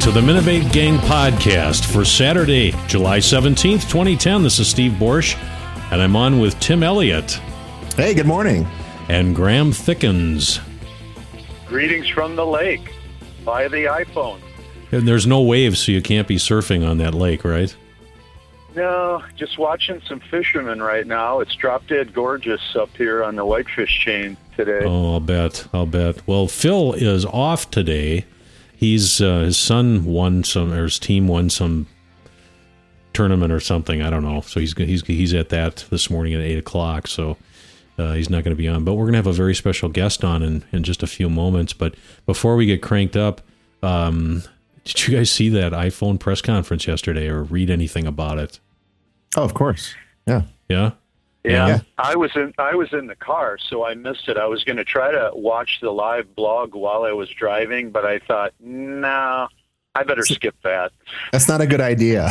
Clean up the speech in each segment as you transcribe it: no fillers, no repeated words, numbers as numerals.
to the Minivate Gang podcast for Saturday, July 17th, 2010. This is Steve Borsch, and I'm on with Tim Elliott. Hey, good morning. And Graham Thickens. Greetings from the lake via the iPhone. And there's no waves, so you can't be surfing on that lake, right? No, just watching some fishermen right now. It's drop dead gorgeous up here on the Whitefish chain today. Oh, I'll bet. Well, Phil is off today. He's his son won some, or his team won some tournament or something. I don't know. So he's at that this morning at 8:00. So he's not going to be on. But we're going to have a very special guest on in just a few moments. But before we get cranked up, did you guys see that iPhone press conference yesterday or read anything about it? Oh, of course. Yeah. Yeah. Yeah, I was in the car, so I missed it. I was going to try to watch the live blog while I was driving, but I thought, no, I better skip that. That's not a good idea.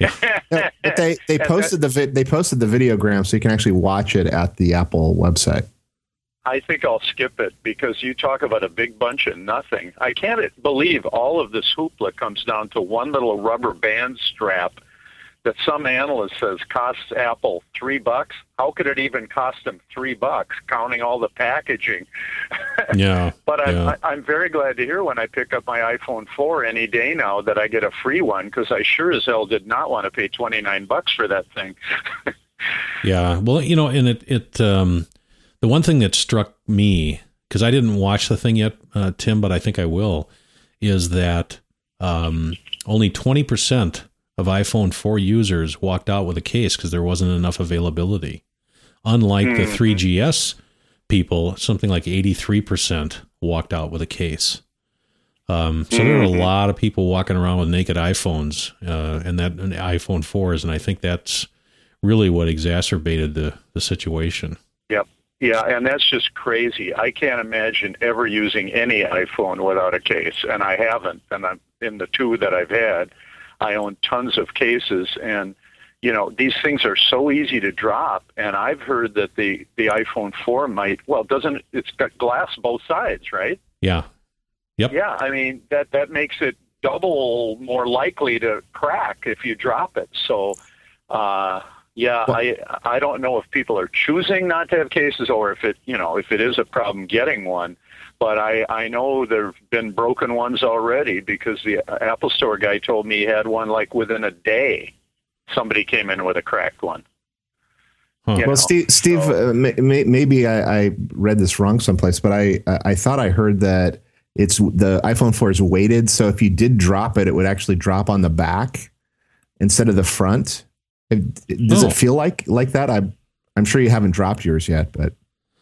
But they posted the videogram, so you can actually watch it at the Apple website. I think I'll skip it because you talk about a big bunch of nothing. I can't believe all of this hoopla comes down to one little rubber band strap that some analyst says costs Apple $3. How could it even cost them $3, counting all the packaging? Yeah. But I'm very glad to hear when I pick up my iPhone 4 any day now that I get a free one, because I sure as hell did not want to pay $29 for that thing. Yeah. Well, and it the one thing that struck me, because I didn't watch the thing yet, Tim, but I think I will, is that only 20% of iPhone 4 users walked out with a case because there wasn't enough availability. Unlike the 3GS people, something like 83% walked out with a case. So there are a lot of people walking around with naked iPhones and iPhone 4s, and I think that's really what exacerbated the situation. Yep. Yeah, and that's just crazy. I can't imagine ever using any iPhone without a case, and I haven't. And I'm in the two that I've had, I own tons of cases, and these things are so easy to drop. And I've heard that the iPhone 4 it's got glass both sides, right? Yeah. Yep. Yeah, I mean that makes it double more likely to crack if you drop it. So, I don't know if people are choosing not to have cases or if it is a problem getting one. But I know there have been broken ones already, because the Apple Store guy told me he had one like within a day. Somebody came in with a cracked one. Huh. Well, Steve, maybe I read this wrong someplace, but I thought I heard that it's the iPhone 4 is weighted, so if you did drop it, it would actually drop on the back instead of the front. Does it feel like that? I'm sure you haven't dropped yours yet, but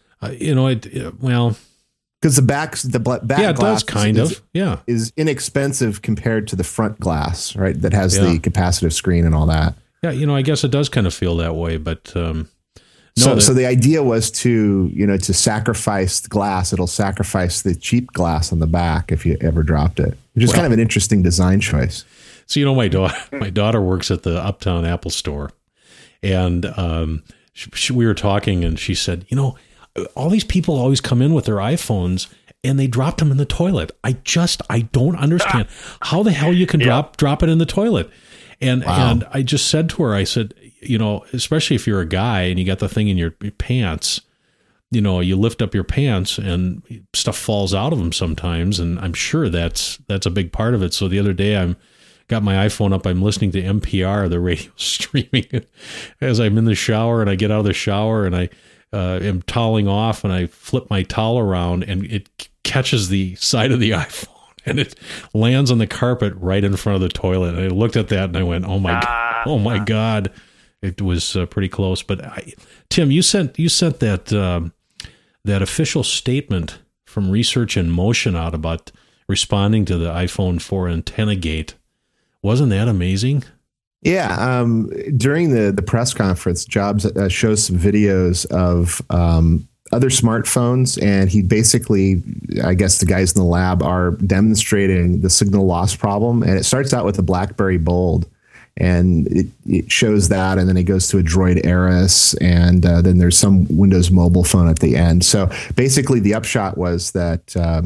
because the back it glass does kind of is inexpensive compared to the front glass, right? That has the capacitive screen and all that. Yeah, I guess it does kind of feel that way, but so the idea was to sacrifice the glass. It'll sacrifice the cheap glass on the back if you ever dropped it, which is kind of an interesting design choice. So my daughter works at the Uptown Apple Store, and we were talking, and she said, all these people always come in with their iPhones and they dropped them in the toilet. I don't understand how the hell you can drop it in the toilet. And I just said to her, I said, especially if you're a guy and you got the thing in your pants, you lift up your pants and stuff falls out of them sometimes. And I'm sure that's a big part of it. So the other day I got my iPhone up, I'm listening to NPR, the radio streaming as I'm in the shower, and I get out of the shower and I am toweling off, and I flip my towel around and it catches the side of the iPhone and it lands on the carpet right in front of the toilet. And I looked at that and I went, oh my God. It was pretty close. But Tim, you sent that official statement from Research in Motion out about responding to the iPhone 4 antenna gate. Wasn't that amazing? Yeah, during the press conference, Jobs shows some videos of other smartphones, and he basically, I guess the guys in the lab are demonstrating the signal loss problem, and it starts out with a BlackBerry Bold, and it shows that, and then it goes to a Droid Ares, and then there's some Windows Mobile phone at the end. So basically the upshot was that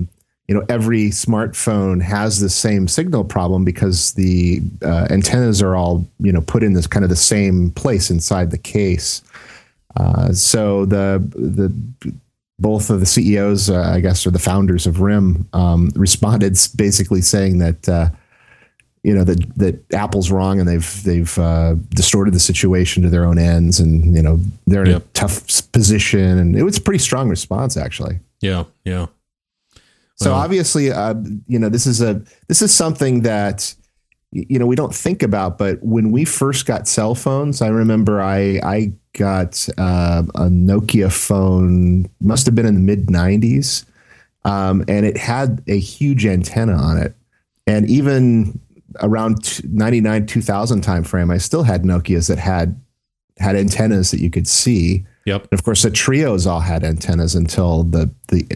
every smartphone has the same signal problem because the antennas are all, put in this kind of the same place inside the case. So the both of the CEOs, I guess, or the founders of RIM, responded basically saying that that Apple's wrong and they've distorted the situation to their own ends, and they're in a tough position, and it was a pretty strong response actually. Yeah. So obviously, this is something that we don't think about. But when we first got cell phones, I remember I got a Nokia phone, must have been in the mid '90s, and it had a huge antenna on it. And even around 99, 2000 timeframe, I still had Nokias that had antennas that you could see. Yep. And of course, the Trios all had antennas until the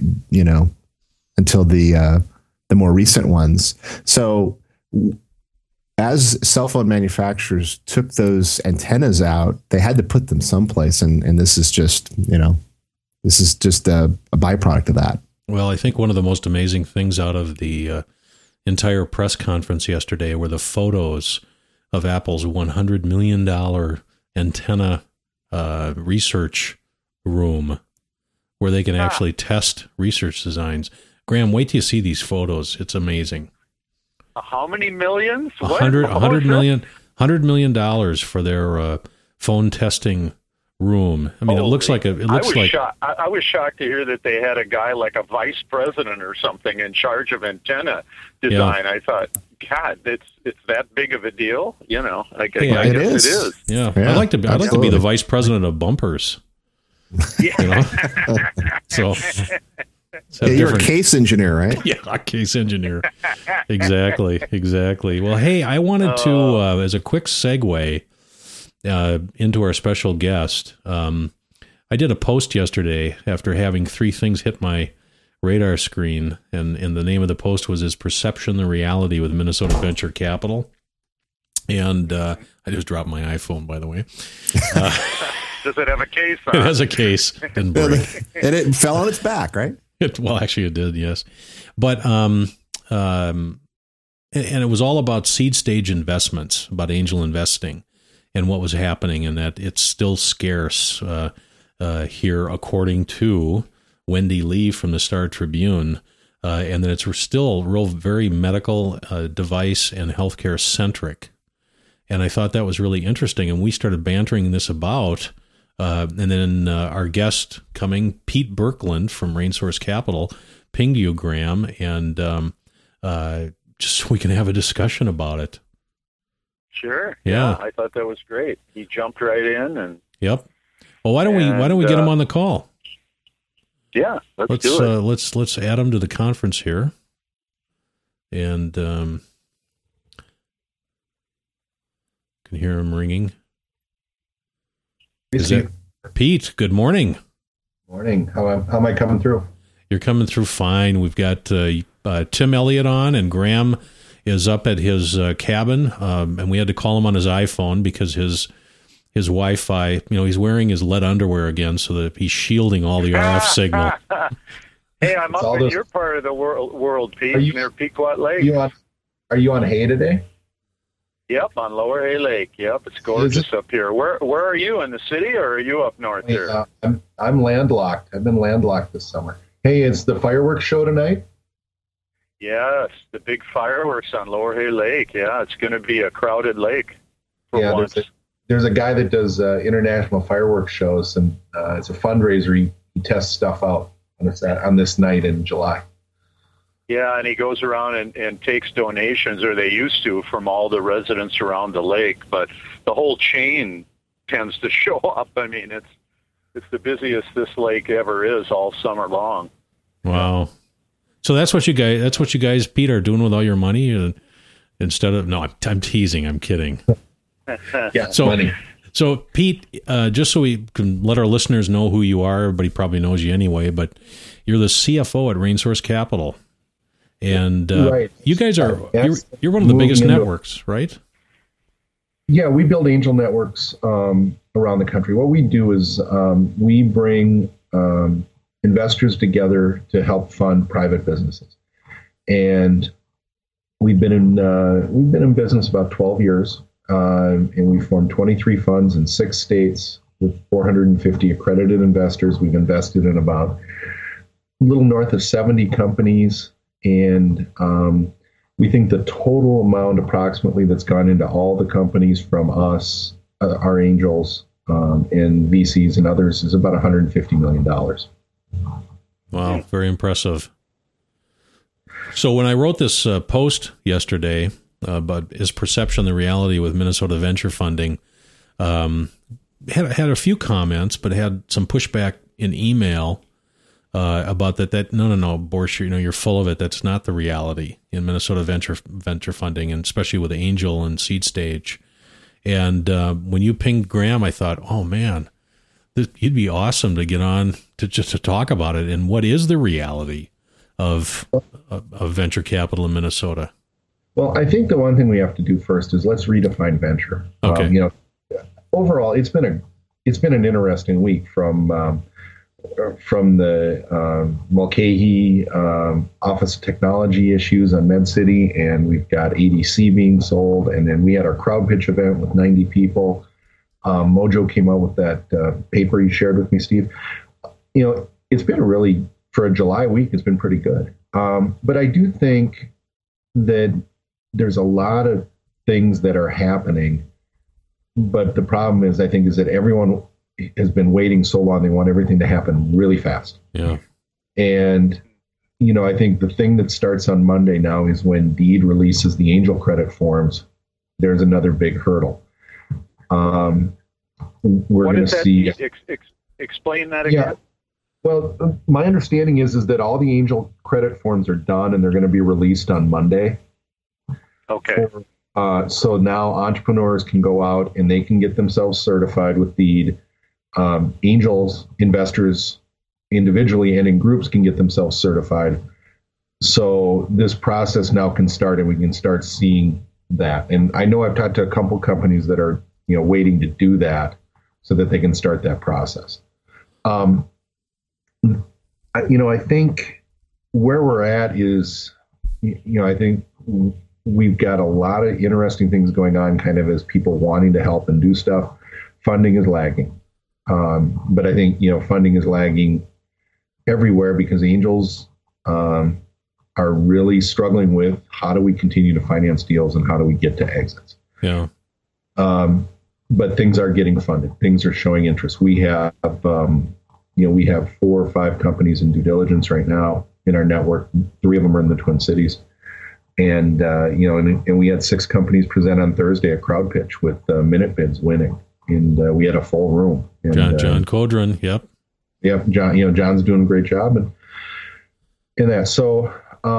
more recent ones. So as cell phone manufacturers took those antennas out, they had to put them someplace. And this is just, a byproduct of that. Well, I think one of the most amazing things out of the entire press conference yesterday were the photos of Apple's $100 million antenna research room where they can actually test research designs. Graham, wait till you see these photos. It's amazing. How many millions? $100 million for their phone testing room. I mean, it looks like I was shocked to hear that they had a guy like a vice president or something in charge of antenna design. Yeah. I thought, God, it's that big of a deal, I guess it is. Yeah. I'd like to be the vice president of bumpers. Yeah. So you're a case engineer, right? Yeah, a case engineer. Exactly. Well, hey, I wanted to, as a quick segue into our special guest, I did a post yesterday after having three things hit my radar screen, and the name of the post was "Is Perception the Reality?" with Minnesota Venture Capital. And I just dropped my iPhone, by the way. Does it have a case on it? It has a case. Didn't break. And it fell on its back, right? Well, actually it did, yes. But and it was all about seed stage investments, about angel investing and what was happening, and that it's still scarce here, according to Wendy Lee from the Star Tribune, and that it's still very medical device and healthcare centric. And I thought that was really interesting, and we started bantering this about. And then our guest coming, Pete Berkland from Rainsource Capital, pinged you, Graham, and just so we can have a discussion about it. Sure. Yeah, I thought that was great. He jumped right in, and yep. Well, why don't we get him on the call? Yeah, let's do it. Let's add him to the conference here, and can hear him ringing. Is that Pete? Good morning. Morning. How am I coming through? You're coming through fine. We've got Tim Elliott on, and Graham is up at his cabin, and we had to call him on his iPhone because his Wi-Fi. He's wearing his lead underwear again, so that he's shielding all the RF signal. Hey, I'm up in your part of the world, Pete, near Pequot Lake. Are you on hay today? Yep, on Lower Hay Lake. Yep, it's gorgeous up here. Where are you, in the city, or are you up north here? I'm landlocked. I've been landlocked this summer. Hey, it's the fireworks show tonight? Yes, the big fireworks on Lower Hay Lake. Yeah, it's going to be a crowded lake for once. There's a guy that does international fireworks shows, and it's a fundraiser. He tests stuff out on this night in July. Yeah, and he goes around and takes donations, or they used to, from all the residents around the lake. But the whole chain tends to show up. I mean, it's the busiest this lake ever is all summer long. Wow. So that's what you guys, Pete, are doing with all your money, instead of I'm teasing. I'm kidding. Yeah, money. So Pete, just so we can let our listeners know who you are, everybody probably knows you anyway, but you're the CFO at Rainsource Capital. And right. You guys are you're one of the biggest networks, right? Yeah, we build angel networks around the country. What we do is we bring investors together to help fund private businesses. And we've been in business about 12 years, and we formed 23 funds in 6 states with 450 accredited investors. We've invested in about a little north of 70 companies, and we think the total amount approximately that's gone into all the companies from us, our angels, and VCs and others is about $150 million. Wow, very impressive. So when I wrote this post yesterday about is perception the reality with Minnesota venture funding, had a few comments, but had some pushback in email about that no, Boris, you're full of it. That's not the reality in Minnesota venture funding, and especially with angel and seed stage. And when you pinged Graham, I thought, oh man, he'd be awesome to get on to talk about it. And what is the reality of venture capital in Minnesota? Well, I think the one thing we have to do first is let's redefine venture. Okay. Overall, it's been an interesting week from the Mulcahy Office of Technology issues on MedCity, and we've got ADC being sold, and then we had our crowd pitch event with 90 people. Mojo came out with that paper you shared with me, Steve. It's been for a July week, it's been pretty good. But I do think that there's a lot of things that are happening, but the problem is that everyone has been waiting so long. They want everything to happen really fast. Yeah. And, I think the thing that starts on Monday now is when Deed releases the angel credit forms, there's another big hurdle. We're going to see. Explain that again. Yeah. Well, my understanding is that all the angel credit forms are done and they're going to be released on Monday. Okay. So now entrepreneurs can go out and they can get themselves certified with Deed. Angels, investors individually and in groups can get themselves certified. So this process now can start and we can start seeing that. And I know I've talked to a couple companies that are, waiting to do that so that they can start that process. I think where we're at is, I think we've got a lot of interesting things going on kind of as people wanting to help and do stuff. Funding is lagging. But I think, funding is lagging everywhere because angels are really struggling with how do we continue to finance deals and how do we get to exits. Yeah. But things are getting funded. Things are showing interest. We have, we have 4 or 5 companies in due diligence right now in our network. 3 of them are in the Twin Cities. And, and we had 6 companies present on Thursday at Crowd Pitch with Minute Bids winning. And we had a full room. And, John Codron, yep. Yep, John. John's doing a great job, and that. So,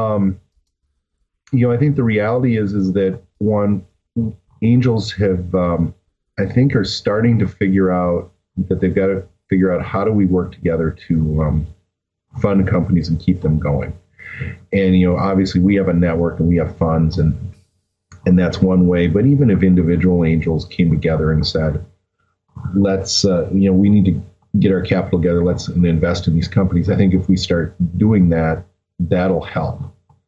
I think the reality is that angels have, I think, are starting to figure out that they've got to figure out how do we work together to fund companies and keep them going. And obviously, we have a network and we have funds, and that's one way. But even if individual angels came together and said, let's, we need to get our capital together, let's invest in these companies. I think if we start doing that, that'll help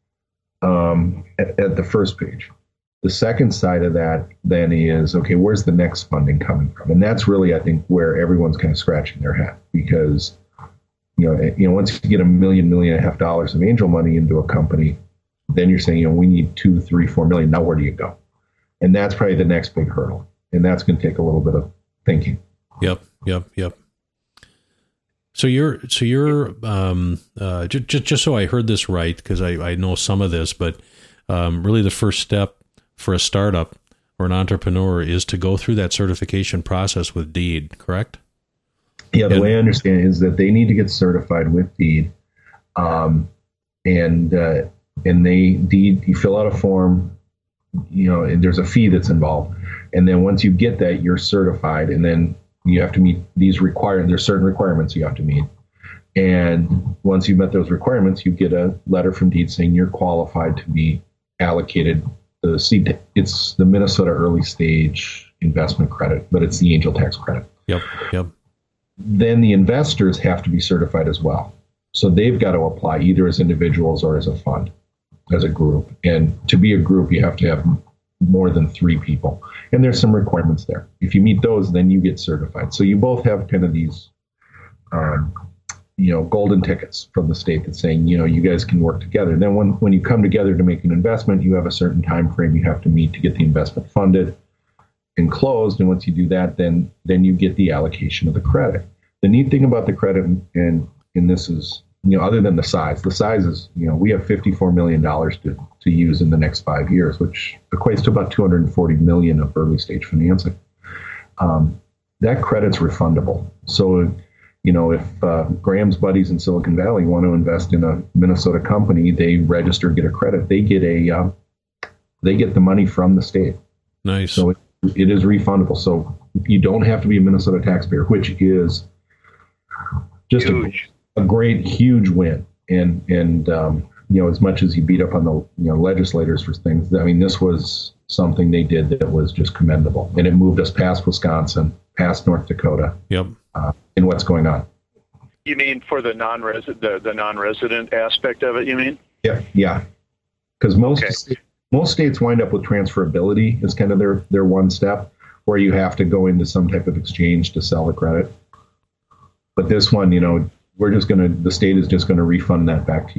at the first page. The second side of that then is, okay, where's the next funding coming from? And that's really, I think, where everyone's kind of scratching their head because, once you get $1 million, $1.5 million of angel money into a company, then you're saying, we need $2, $3, $4 million. Now, where do you go? And that's probably the next big hurdle. And that's going to take a little bit of thinking. Yep. So you're just so I heard this right, because I know some of this, but really the first step for a startup or an entrepreneur is to go through that certification process with Deed, correct? Yeah, the way I understand it is that they need to get certified with Deed, and Deed, you fill out a form, and there's a fee that's involved, and then once you get that, you're certified, and then you have to meet these there's certain requirements you have to meet. And once you've met those requirements, you get a letter from Deed saying you're qualified to be allocated the seed. It's the Minnesota Early Stage Investment Credit, but it's the Angel Tax Credit. Yep. Then the investors have to be certified as well. So they've got to apply either as individuals or as a fund. as a group. And to be a group, you have to have more than 3 people. And there's some requirements there. If you meet those, then you get certified. So you both have kind of these, golden tickets from the state that's saying, you guys can work together. And then when you come together to make an investment, you have a certain time frame you have to meet to get the investment funded and closed. And once you do that, then you get the allocation of the credit. The neat thing about the credit, and this is, other than the size is, we have $54 million to use in the next 5 years, which equates to about $240 million of early stage financing. That credit's refundable. So, if Graham's buddies in Silicon Valley want to invest in a Minnesota company, they register, get a credit, they get the money from the state. Nice. So it is refundable. So you don't have to be a Minnesota taxpayer, which is just a great, huge win. And as much as you beat up on the legislators for things, I mean, this was something they did that was just commendable, and it moved us past Wisconsin, past North Dakota. Yep. In what's going on. You mean for the non-resident aspect of it? You mean? Yeah. Because most states wind up with transferability as kind of their one step, where you have to go into some type of exchange to sell the credit. But this one, the state is just going to refund that back to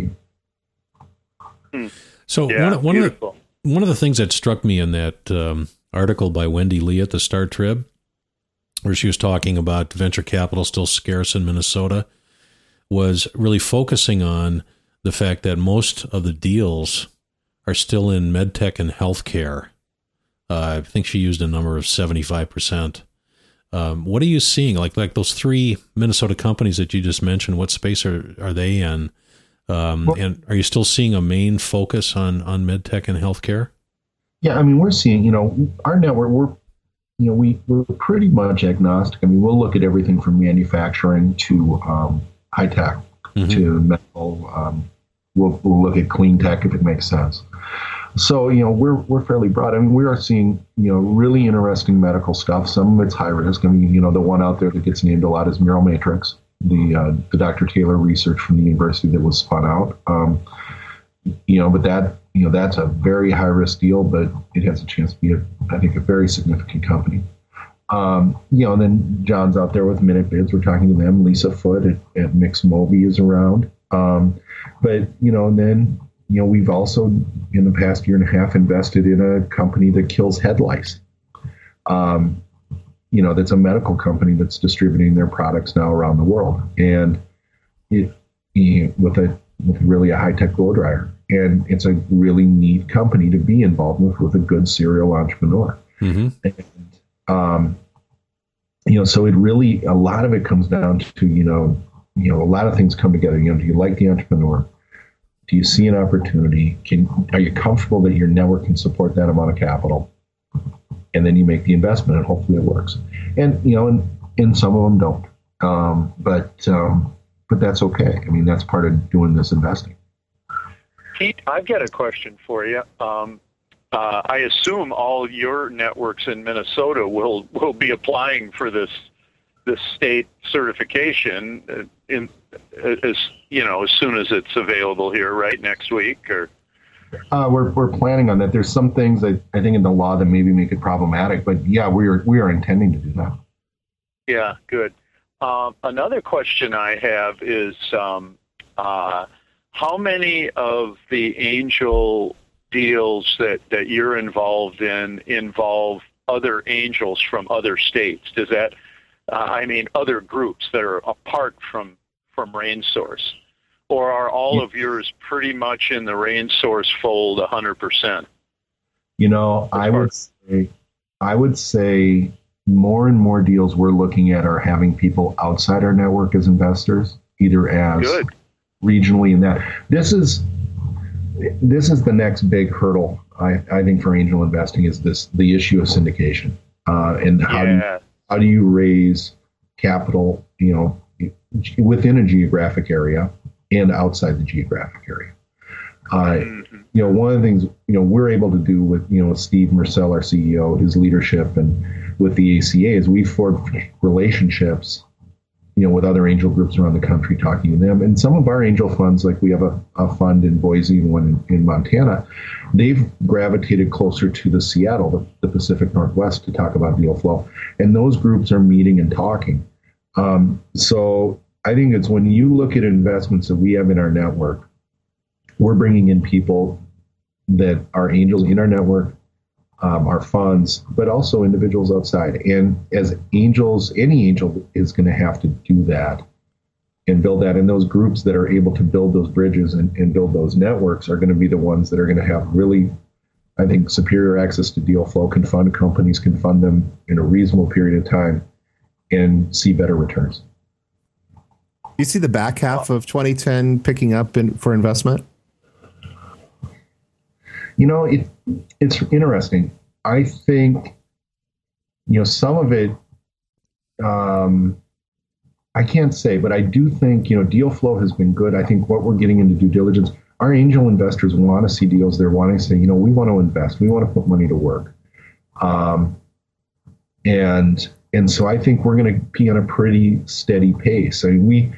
you. So yeah, one of the things that struck me in that article by Wendy Lee at the Star Trib, where she was talking about venture capital still scarce in Minnesota, was really focusing on the fact that most of the deals are still in medtech and healthcare. I think she used a number of 75%. What are you seeing? Like those 3 Minnesota companies that you just mentioned, what space are they in? And are you still seeing a main focus on medtech and healthcare? Yeah, I mean, we're seeing, our network, we're pretty much agnostic. I mean, we'll look at everything from manufacturing to high tech to medical. We'll look at clean tech if it makes sense. So, we're fairly broad. I mean, we are seeing, really interesting medical stuff. Some of it's high risk. I mean, the one out there that gets named a lot is Miromatrix, the Dr. Taylor research from the university that was spun out. But that's a very high risk deal, but it has a chance to be, I think, a very significant company. And then John's out there with Minute Bids. We're talking to them. Lisa Foote at MixMobi is around. And then, we've also in the past year and a half invested in a company that kills head lice. That's a medical company that's distributing their products now around the world, and with really a high tech blow dryer. And it's a really neat company to be involved with a good serial entrepreneur. Mm-hmm. And, so it really, a lot of it comes down to, a lot of things come together. Do you like the entrepreneur? Do you see an opportunity? Are you comfortable that your network can support that amount of capital? And then you make the investment, and hopefully it works. And, and some of them don't. But that's okay. I mean, that's part of doing this investing. Pete, I've got a question for you. I assume all your networks in Minnesota will be applying for this state certification as soon as it's available here, right, next week, or. We're planning on that. There's some things I think in the law that maybe make it problematic, but yeah, we are intending to do that. Yeah, good. Another question I have is how many of the angel deals that you're involved in involve other angels from other states? Does that, other groups that are apart from RainSource? Or are all of yours pretty much in the RainSource fold 100%? I would say more and more deals we're looking at are having people outside our network as investors, either as Good. Regionally in that. This is the next big hurdle, I think, for angel investing is the issue of syndication. And how do you raise capital, within a geographic area and outside the geographic area. One of the things, we're able to do with Steve Mersell, our CEO, his leadership, and with the ACA is we forge relationships with other angel groups around the country, talking to them. And some of our angel funds, like we have a fund in Boise and one in Montana, they've gravitated closer to the Seattle, the Pacific Northwest, to talk about deal flow. And those groups are meeting and talking. So I think it's when you look at investments that we have in our network, we're bringing in people that are angels in our network, our funds, but also individuals outside. And as angels, any angel is going to have to do that and build that. And those groups that are able to build those bridges and build those networks are going to be the ones that are going to have really, I think, superior access to deal flow, can fund companies, can fund them in a reasonable period of time, and see better returns. You see the back half of 2010 picking up for investment? It's interesting. I think, some of it, I can't say, but I do think, deal flow has been good. I think what we're getting into due diligence, our angel investors want to see deals. They're wanting to say, we want to invest. We want to put money to work. And so I think we're going to be on a pretty steady pace. I mean,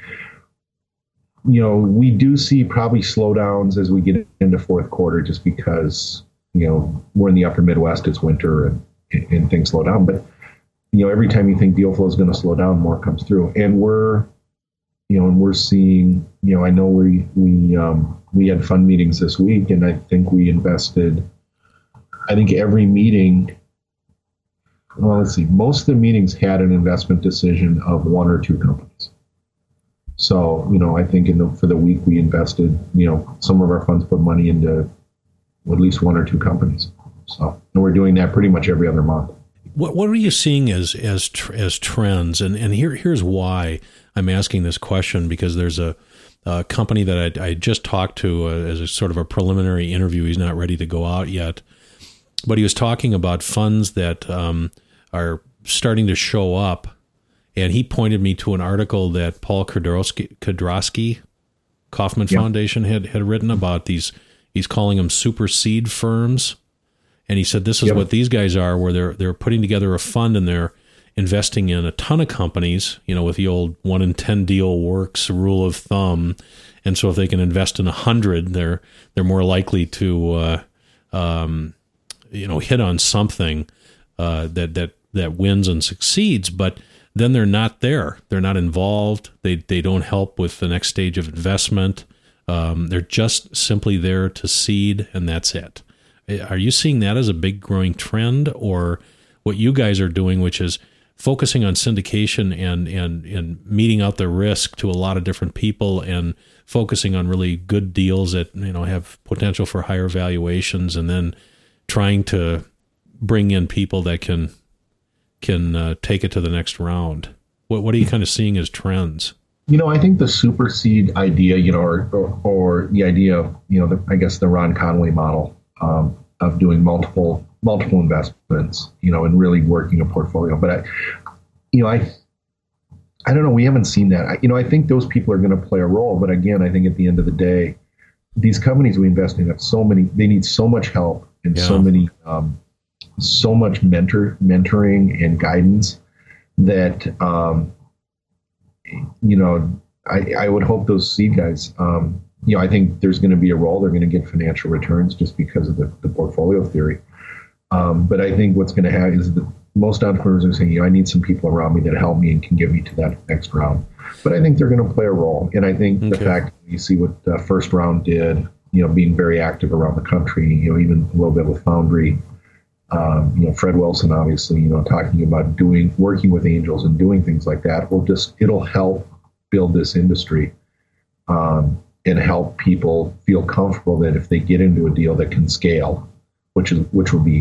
we do see probably slowdowns as we get into fourth quarter, just because, we're in the upper Midwest, it's winter and things slow down. But, every time you think deal flow is going to slow down, more comes through. And we're seeing, I know we had fund meetings this week, and I think we invested, every meeting, well, let's see, most of the meetings had an investment decision of one or two companies. So, I think for the week we invested, some of our funds put money into at least one or two companies. So, and we're doing that pretty much every other month. What are you seeing as trends? And here's why I'm asking this question, because there's a company that I just talked to as a sort of a preliminary interview. He's not ready to go out yet, but he was talking about funds that are starting to show up. And he pointed me to an article that Paul Kudrowski, Kauffman Foundation, had written about these. He's calling them super seed firms. And he said, this is what these guys are, where they're putting together a fund and they're investing in a ton of companies, with the old 1 in 10 deal works rule of thumb. And so if they can invest in 100, they're more likely to, hit on something that wins and succeeds. But then they're not there. They're not involved. They don't help with the next stage of investment. They're just simply there to seed, and that's it. Are you seeing that as a big growing trend, or what you guys are doing, which is focusing on syndication and meeting out the risk to a lot of different people and focusing on really good deals that have potential for higher valuations, and then trying to bring in people that can take it to the next round? What are you kind of seeing as trends? I think the super seed idea, or the idea of, the Ron Conway model of doing multiple investments, and really working a portfolio. But I don't know. We haven't seen that. I think those people are going to play a role. But again, I think at the end of the day, these companies we invest in have they need so much help and so much mentoring and guidance that, I would hope those seed guys, I think there's going to be a role. They're going to get financial returns just because of the portfolio theory. But I think what's going to happen is that most entrepreneurs are saying, I need some people around me that help me and can get me to that next round. But I think they're going to play a role. And I think the fact that you see what the first round did, being very active around the country, even a little bit with Foundry, Fred Wilson, obviously, talking about working with angels and doing things like that it'll help build this industry, and help people feel comfortable that if they get into a deal that can scale, which will be,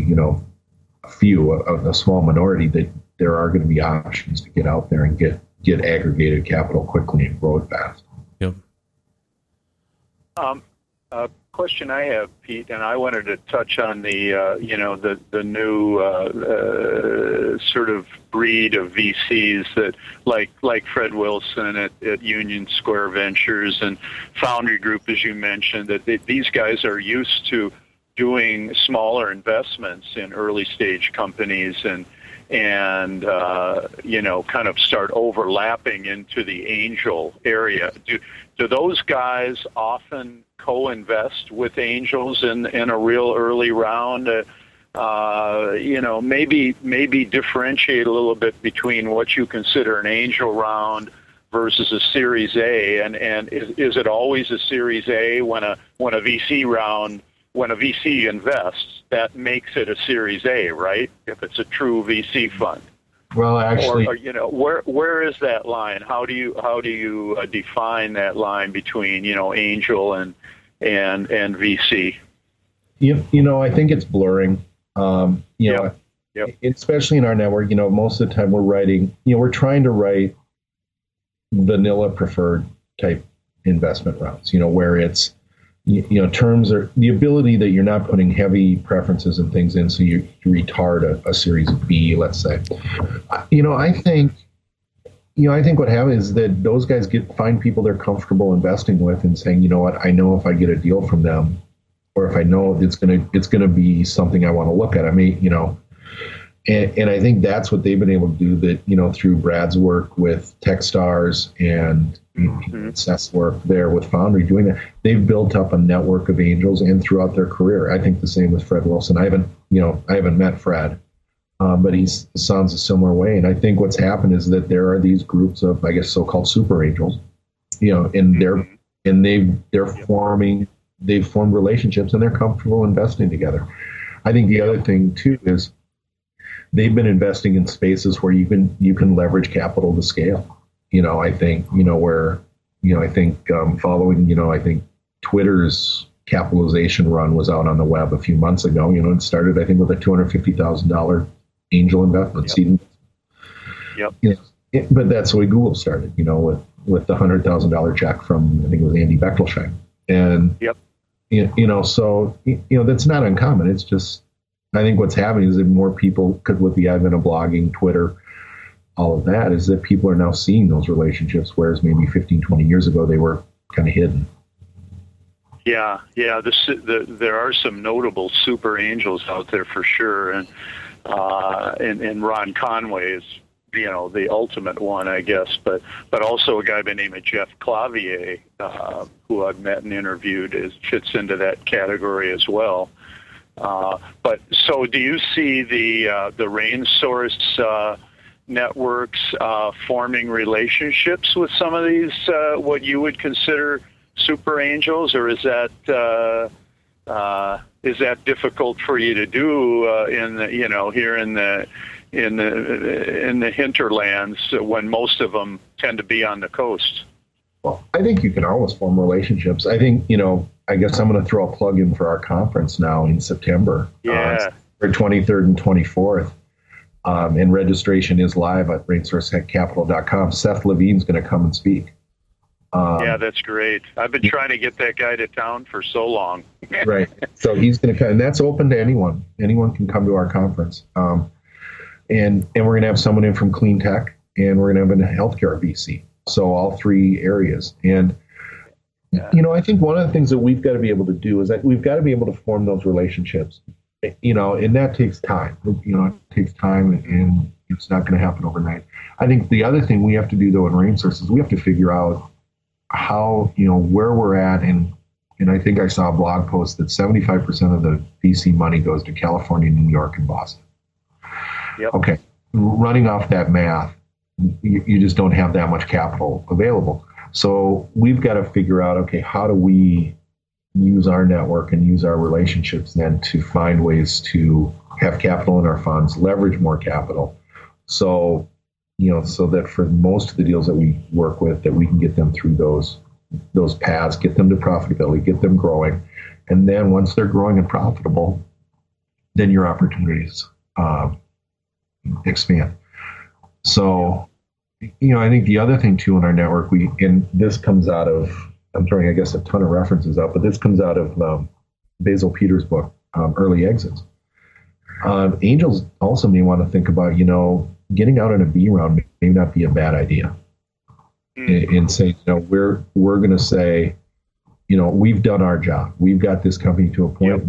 a small minority, that there are going to be options to get out there and get aggregated capital quickly and grow it fast. Yep. A question I have, Pete, and I wanted to touch on the new sort of breed of VCs that like Fred Wilson at Union Square Ventures and Foundry Group, as you mentioned, that these guys are used to doing smaller investments in early stage companies and and kind of start overlapping into the angel area. Do those guys often co-invest with angels in a real early round? Maybe differentiate a little bit between what you consider an angel round versus a Series A, and is it always a Series A when a VC round, when a VC invests, that makes it a Series A, right? If it's a true VC fund. Well, actually, where is that line? How do you define that line between angel and VC? I think it's blurring. Yep. Especially in our network, most of the time we're trying to write vanilla preferred type investment rounds, where it's, terms are the ability that you're not putting heavy preferences and things in. So you retard a Series B, let's say. I think what happens is that those guys find people they're comfortable investing with and saying, you know what, I know if I get a deal from them, or if I know it's gonna be something I want to look at, I may, and I think that's what they've been able to do. That through Brad's work with Techstars and Seth's work there with Foundry, doing that, they've built up a network of angels, and throughout their career, I think the same with Fred Wilson. I haven't met Fred, but he sounds a similar way. And I think what's happened is that there are these groups of, I guess, so-called super angels, they've formed relationships and they're comfortable investing together. I think the other thing too is they've been investing in spaces where you can leverage capital to scale. I think following I think Twitter's capitalization run was out on the web a few months ago. It started I think with a $250,000 angel investment seed. Yep. But that's the way Google started. With the $100,000 check from, I think it was Andy Bechtolsheim. And yep. So that's not uncommon. It's just, I think what's happening is that more people, because with the advent of blogging, Twitter, all of that, is that people are now seeing those relationships, whereas maybe 15, 20 years ago, they were kind of hidden. Yeah. There are some notable super angels out there for sure. And Ron Conway is, the ultimate one, I guess, but also a guy by the name of Jeff Clavier, who I've met and interviewed, fits into that category as well. But so, do you see the RainSource networks forming relationships with some of these what you would consider super angels, or is that difficult for you to do here in the hinterlands when most of them tend to be on the coast? Well, I think you can always form relationships. I think, I guess I'm going to throw a plug in for our conference now in September. Yeah. For 23rd and 24th. And registration is live at rainsourcecapital.com. Seth Levine's going to come and speak. Yeah, that's great. I've been trying to get that guy to town for so long. Right. So he's going to come, and that's open to anyone. Anyone can come to our conference. And we're going to have someone in from clean tech, and we're going to have a healthcare VC. So all three areas. And, I think one of the things that we've got to be able to do is that we've got to be able to form those relationships, and that takes time. It takes time, and it's not going to happen overnight. I think the other thing we have to do, though, in RainSource is we have to figure out how, where we're at. And I think I saw a blog post that 75% of the VC money goes to California, New York, and Boston. Yep. Okay. Running off that math, you just don't have that much capital available. So we've got to figure out, okay, how do we use our network and use our relationships then to find ways to have capital in our funds, leverage more capital. So, so that for most of the deals that we work with, that we can get them through those paths, get them to profitability, get them growing. And then once they're growing and profitable, then your opportunities expand. So, I think the other thing too in our network, and this comes out of, I'm throwing, I guess, a ton of references out, but this comes out of Basil Peters' book, Early Exits. Angels also may want to think about, getting out in a B round may not be a bad idea. And say, we're going to say, we've done our job. We've got this company to a point. We're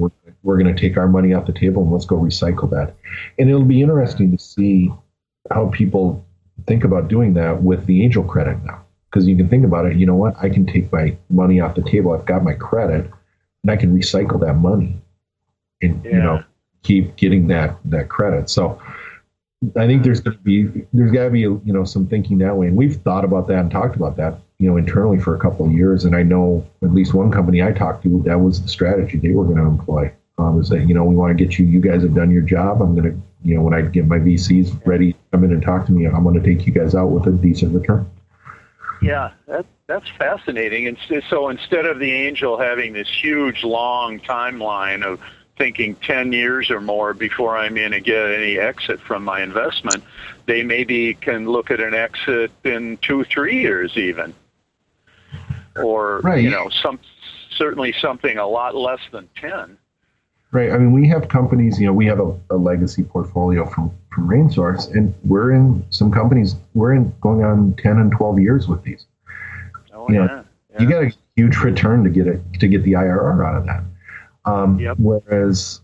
we're going to take our money off the table and let's go recycle that. And it'll be interesting to see how people think about doing that with the angel credit now. Because you can think about it, you know what? I can take my money off the table. I've got my credit, and I can recycle that money and, keep getting that credit. So I think there's got to be, some thinking that way. And we've thought about that and talked about that, internally for a couple of years. And I know at least one company I talked to, that was the strategy they were going to employ. Was that, we want to get you guys have done your job. I'm going to, when I get my VCs ready to come in and talk to me, I'm going to take you guys out with a decent return. Yeah, that's fascinating. And so instead of the angel having this huge, long timeline of thinking 10 years or more before I'm in to get any exit from my investment, they maybe can look at an exit in 2-3 years even. Or, right. Certainly something a lot less than 10. Right. I mean, we have companies, we have a legacy portfolio from RainSource, and we're in some companies, going on 10 and 12 years with these. Oh, yeah. You got a huge return to get the IRR out of that. Yep. Whereas,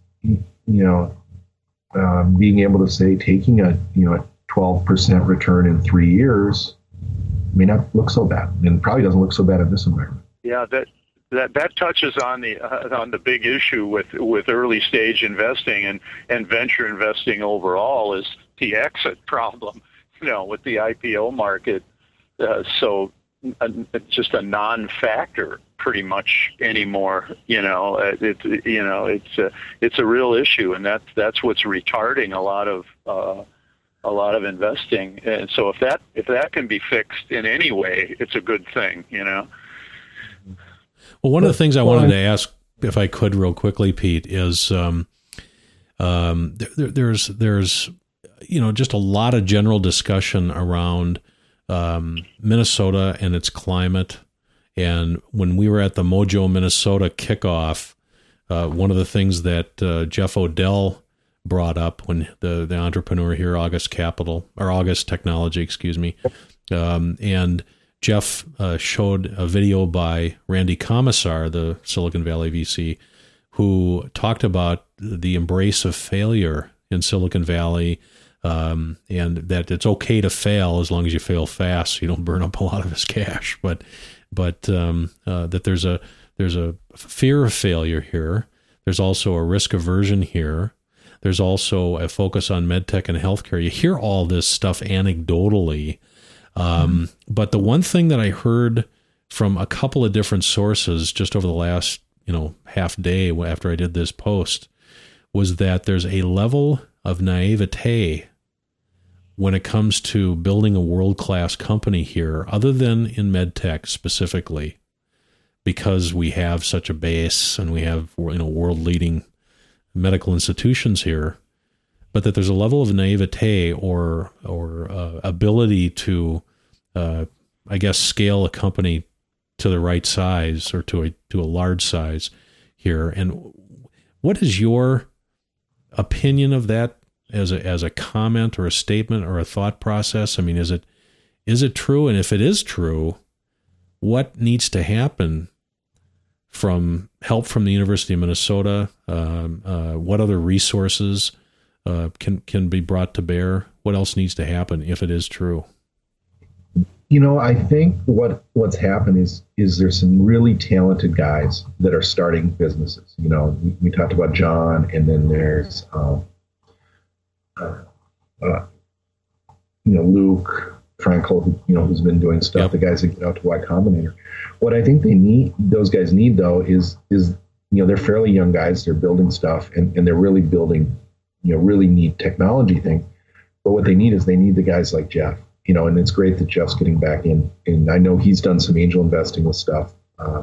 being able to say taking a 12% return in 3 years may not look so bad, and probably doesn't look so bad in this environment. Yeah, that touches on the big issue with early stage investing and venture investing overall is the exit problem. With the IPO market, so just a non-factor pretty much anymore. It's a real issue, and that's what's retarding a lot of investing. And so if that can be fixed in any way, it's a good thing. Well, one of the things I wanted to ask, if I could, real quickly, Pete, is there's just a lot of general discussion around Minnesota and its climate. And when we were at the Mojo, Minnesota kickoff, one of the things that Jeff Odell brought up, when the entrepreneur here, August Technology, and Jeff showed a video by Randy Komisar, the Silicon Valley VC, who talked about the embrace of failure in Silicon Valley, and that it's okay to fail as long as you fail fast, so you don't burn up a lot of his cash. But that there's a fear of failure here. There's also a risk aversion here. There's also a focus on medtech and healthcare. You hear all this stuff anecdotally. But the one thing that I heard from a couple of different sources just over the last, half day after I did this post was that there's a level of naivete when it comes to building a world-class company here, other than in medtech specifically, because we have such a base and we have, world-leading medical institutions here. But that there's a level of naivete or ability to, scale a company to the right size or to a large size here. And what is your opinion of that as a comment or a statement or a thought process? I mean, is it true? And if it is true, what needs to happen from help from the University of Minnesota? What other resources can be brought to bear? What else needs to happen if it is true? I think what's happened is there's some really talented guys that are starting businesses. We talked about John, and then there's Luke Frankel, who's been doing stuff. Yep. The guys that get out to Y Combinator. What I think those guys need though is they're fairly young guys. They're building stuff, and they're really building really neat technology thing. But what they need is the guys like Jeff, and it's great that Jeff's getting back in. And I know he's done some angel investing with stuff,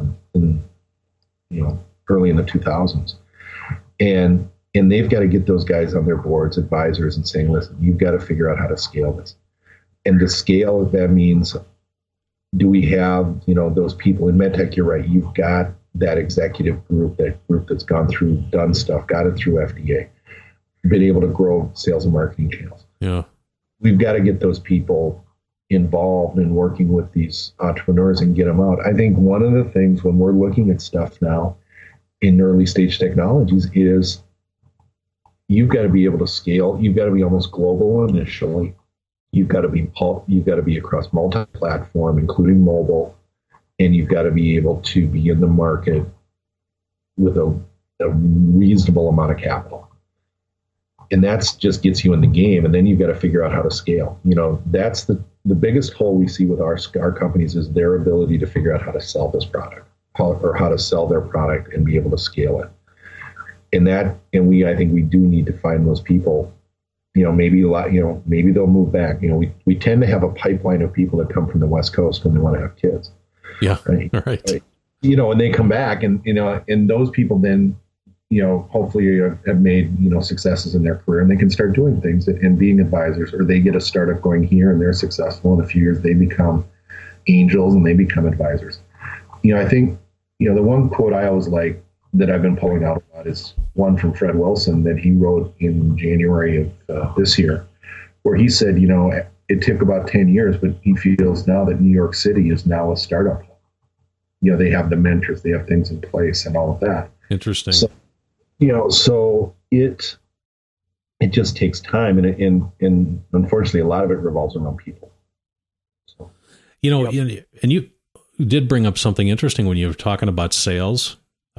early in the 2000s. And they've got to get those guys on their boards, advisors, and saying, listen, you've got to figure out how to scale this. And to scale, that means, do we have, those people in MedTech? You're right. You've got that executive group, that's gone through, done stuff, got it through FDA, been able to grow sales and marketing channels. Yeah. We've got to get those people involved in working with these entrepreneurs and get them out. I think one of the things when we're looking at stuff now in early stage technologies is you've got to be able to scale. You've got to be almost global initially. You've got to be across multi-platform, including mobile, and you've got to be able to be in the market with a reasonable amount of capital. And that's just gets you in the game. And then you've got to figure out how to scale. That's the biggest hole we see with our companies is their ability to figure out how to sell this product or how to sell their product and be able to scale it. I think we do need to find those people. Maybe they'll move back. We tend to have a pipeline of people that come from the West Coast when they want to have kids. Yeah. Right. Right. And they come back and those people then, hopefully have made, successes in their career and they can start doing things and being advisors, or they get a startup going here and they're successful. In a few years, they become angels and they become advisors. I think, the one quote I always like that I've been pulling out a lot is one from Fred Wilson that he wrote in January of this year, where he said, it took about 10 years, but he feels now that New York City is now a startup. They have the mentors, they have things in place and all of that. Interesting. So, so it just takes time, and unfortunately, a lot of it revolves around people. So, and you did bring up something interesting when you were talking about sales.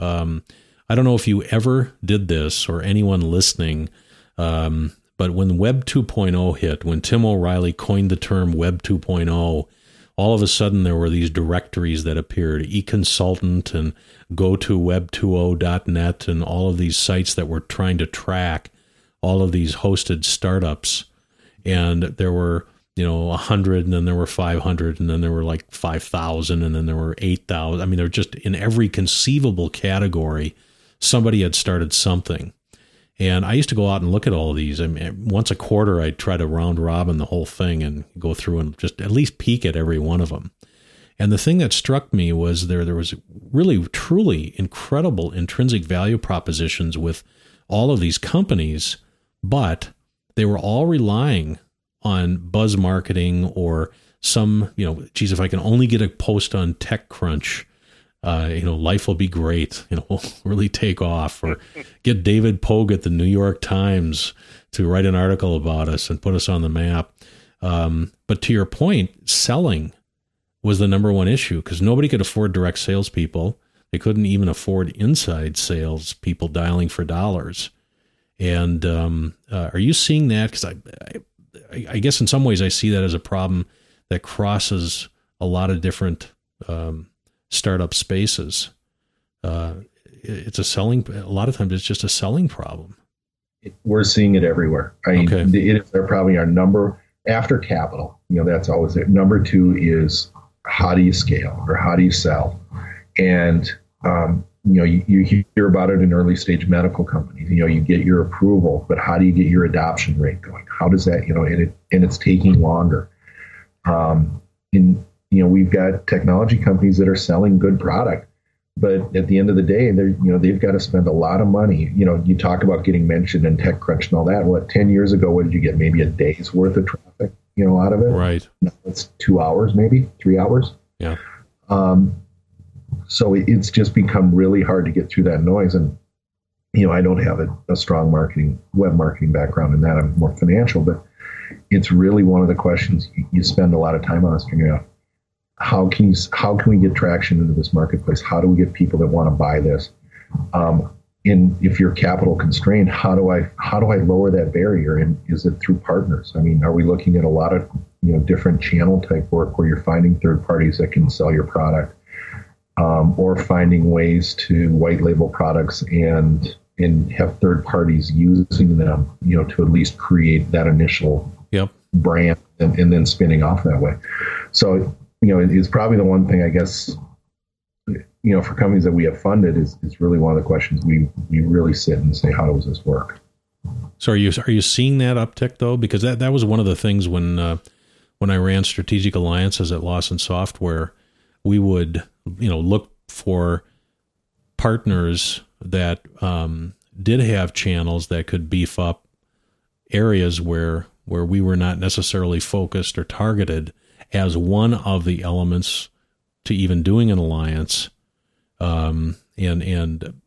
I don't know if you ever did this or anyone listening, but when Web 2.0 hit, when Tim O'Reilly coined the term Web 2.0, all of a sudden there were these directories that appeared, eConsultant and GoToWeb20.net and all of these sites that were trying to track all of these hosted startups. And there were, 100, and then there were 500, and then there were like 5,000, and then there were 8,000. I mean, they're just in every conceivable category. Somebody had started something. And I used to go out and look at all of these. I mean, once a quarter, I'd try to round robin the whole thing and go through and just at least peek at every one of them. And the thing that struck me was there was really, truly incredible intrinsic value propositions with all of these companies, but they were all relying on buzz marketing or some, geez, if I can only get a post on TechCrunch, life will be great, we'll really take off, or get David Pogue at the New York Times to write an article about us and put us on the map. But to your point, selling was the number one issue because nobody could afford direct salespeople. They couldn't even afford inside sales people dialing for dollars. And are you seeing that? Because I guess in some ways I see that as a problem that crosses a lot of different startup spaces. It's a lot of times it's just a selling problem. We're seeing it everywhere. They're probably our number after capital. That's always it. Number two is how do you scale or how do you sell? And you hear about it in early stage medical companies. You get your approval, but how do you get your adoption rate going? How does that, and it's taking longer. We've got technology companies that are selling good product, but at the end of the day, they've got to spend a lot of money. You talk about getting mentioned in TechCrunch and all that. 10 years ago, what did you get? Maybe a day's worth of traffic, out of it. Right. Now it's 2 hours, maybe 3 hours. Yeah. So it's just become really hard to get through that noise. And, I don't have a strong web marketing background in that. I'm more financial, but it's really one of the questions you spend a lot of time on is figuring out how can we get traction into this marketplace? How do we get people that want to buy this? And if you're capital constrained, how do I lower that barrier? And is it through partners? I mean, are we looking at a lot of, different channel type work where you're finding third parties that can sell your product? Or finding ways to white label products and have third parties using them, to at least create that initial brand and then spinning off that way. So, it's probably the one thing, I guess, for companies that we have funded is really one of the questions we really sit and say, how does this work? So are you seeing that uptick though? Because that was one of the things when I ran strategic alliances at Lawson Software, we would, look for partners that did have channels that could beef up areas where we were not necessarily focused or targeted as one of the elements to even doing an alliance. And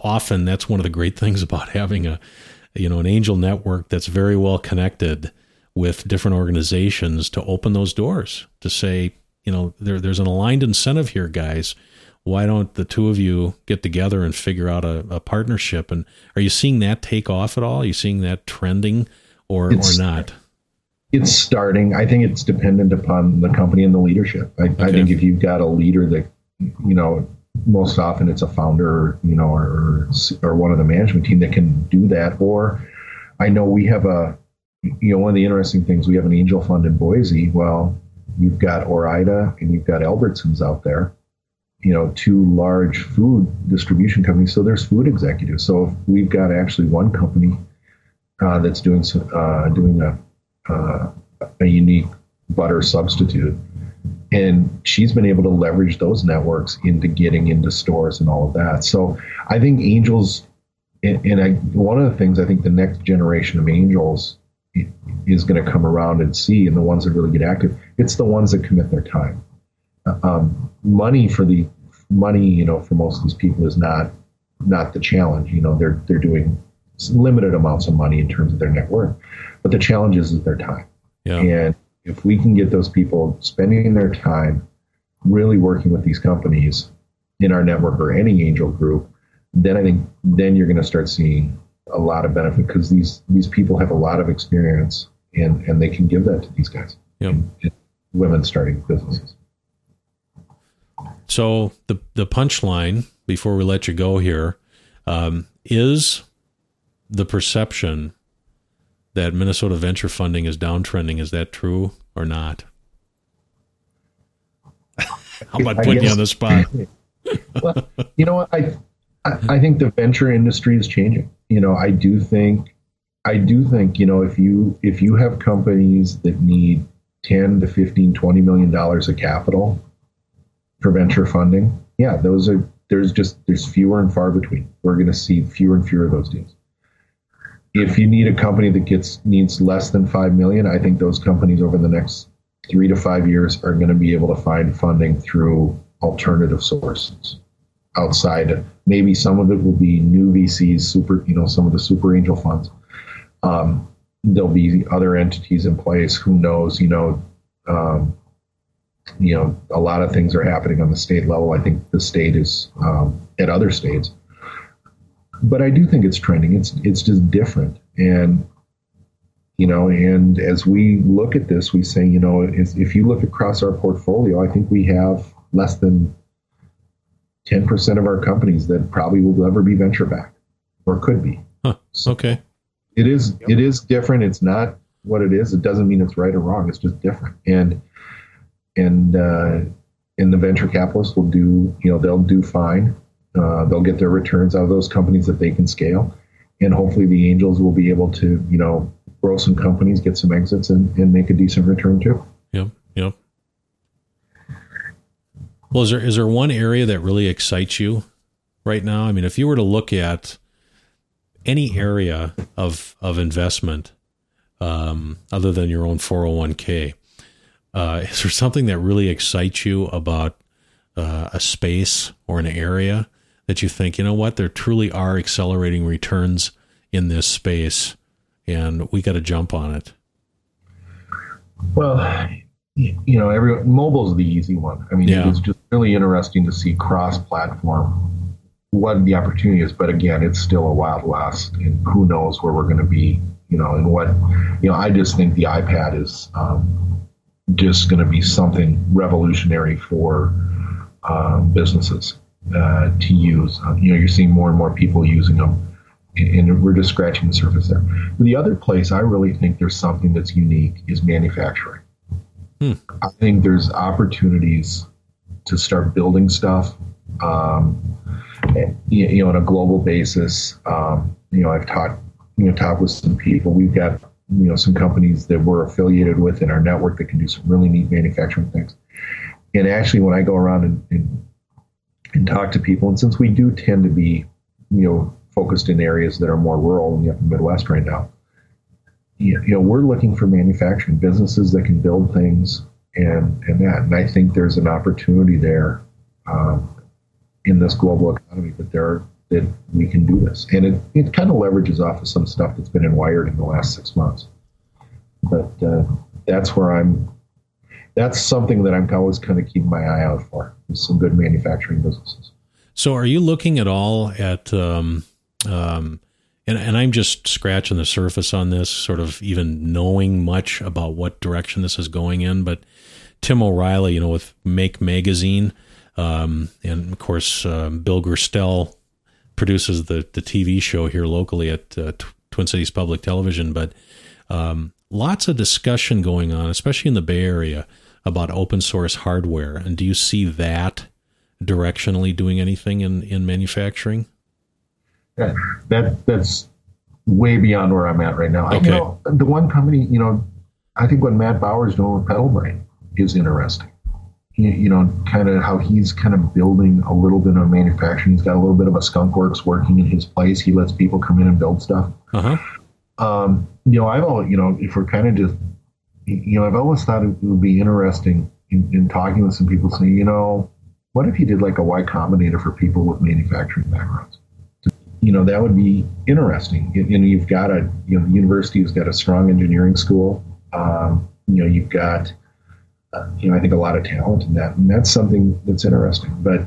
often that's one of the great things about having an angel network that's very well connected with different organizations to open those doors to say, there's an aligned incentive here, guys. Why don't the two of you get together and figure out a partnership? And are you seeing that take off at all? Are you seeing that trending or not? It's starting. I think it's dependent upon the company and the leadership. I think if you've got a leader that, most often it's a founder, or one of the management team that can do that. Or I know we have one of the interesting things, we have an angel fund in Boise. Well, you've got Ore-Ida and you've got Albertsons out there, two large food distribution companies. So there's food executives. So we've got actually one company that's doing a unique butter substitute. And she's been able to leverage those networks into getting into stores and all of that. So I think angels, one of the things I think the next generation of angels is going to come around and see, and the ones that really get active, it's the ones that commit their time. Money for most of these people is not the challenge. They're doing limited amounts of money in terms of their net worth, but the challenge is their time. Yeah. And if we can get those people spending their time really working with these companies in our network or any angel group, then I think you're going to start seeing a lot of benefit, because these people have a lot of experience and they can give that to these guys. Yep. And women starting businesses. So the punchline before we let you go here is the perception that Minnesota venture funding is downtrending. Is that true or not? How about putting you on the spot? Well, I think the venture industry is changing. I do think, if you have companies that need 10 to 15, $20 million of capital for venture funding, yeah, there's fewer and far between. We're going to see fewer and fewer of those deals. If you need a company that needs less than $5 million, I think those companies over the next 3 to 5 years are going to be able to find funding through alternative sources outside. Maybe some of it will be new VCs, some of the super angel funds. There'll be other entities in place. Who knows? A lot of things are happening on the state level. I think the state is at other states. But I do think it's trending. It's just different. And as we look at this, we say, if you look across our portfolio, I think we have less than 10% of our companies that probably will ever be venture backed or could be. Huh. Okay. It is different. It's not what it is. It doesn't mean it's right or wrong. It's just different. And the venture capitalists will do, they'll do fine. They'll get their returns out of those companies that they can scale. And hopefully the angels will be able to, grow some companies, get some exits, and make a decent return too. Yep. Well, is there one area that really excites you right now? I mean, if you were to look at any area of investment other than your own 401k, is there something that really excites you about a space or an area that you think, there truly are accelerating returns in this space and we got to jump on it? Well, mobile's the easy one. I mean, It's just really interesting to see cross-platform what the opportunity is. But again, it's still a wild west, and who knows where we're going to be, and what, I just think the iPad is just going to be something revolutionary for businesses to use. You're seeing more and more people using them, and we're just scratching the surface there. The other place I really think there's something that's unique is manufacturing. I think there's opportunities to start building stuff, on a global basis. I've talked with some people. We've got, some companies that we're affiliated with in our network that can do some really neat manufacturing things. And actually, when I go around and talk to people, and since we do tend to be, focused in areas that are more rural in the upper Midwest right now, we're looking for manufacturing businesses that can build things and that. And I think there's an opportunity there in this global economy. But there that we can do this. And it kind of leverages off of some stuff that's been in Wired in the last 6 months. But that's something that I'm always kind of keeping my eye out for, is some good manufacturing businesses. So are you looking at all at, and I'm just scratching the surface on this, sort of even knowing much about what direction this is going in, but Tim O'Reilly, with Make Magazine, and of course, Bill Gerstel produces the TV show here locally at Twin Cities Public Television, but lots of discussion going on, especially in the Bay Area, about open source hardware. And do you see that directionally doing anything in manufacturing? That's way beyond where I'm at right now. Okay. The one company, I think what Matt Bauer's doing with PedalBrain is interesting. Kind of how he's kind of building a little bit of manufacturing. He's got a little bit of a skunkworks working in his place. He lets people come in and build stuff. Uh-huh. I've always, if we're kind of just, I've always thought it would be interesting in talking with some people saying, what if you did like a Y Combinator for people with manufacturing backgrounds? That would be interesting. You've got the university has got a strong engineering school. You've got, I think a lot of talent in that, and that's something that's interesting. But,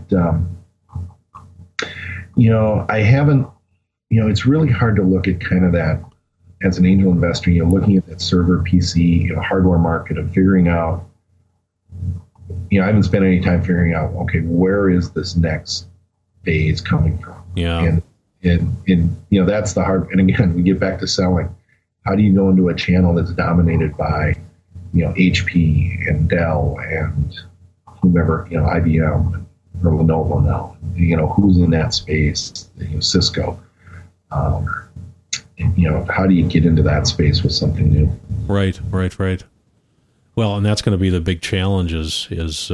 I haven't, it's really hard to look at kind of that as an angel investor, looking at that server PC, hardware market and figuring out, I haven't spent any time figuring out, okay, where is this next phase coming from? Yeah. And that's the hard, and again, we get back to selling. How do you go into a channel that's dominated by, HP and Dell and whomever, IBM or Lenovo now, who's in that space, Cisco, how do you get into that space with something new? Right. Well, and that's going to be the big challenge is